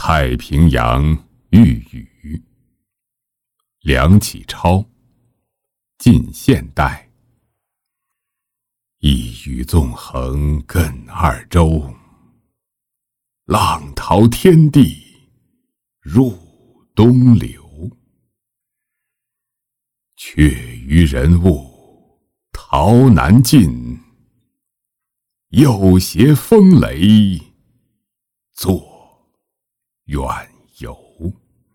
太平洋玉宇，梁启超。近现代。一语纵横亘二洲，浪淘天地入东流。却于人物陶南进，又携风雷作远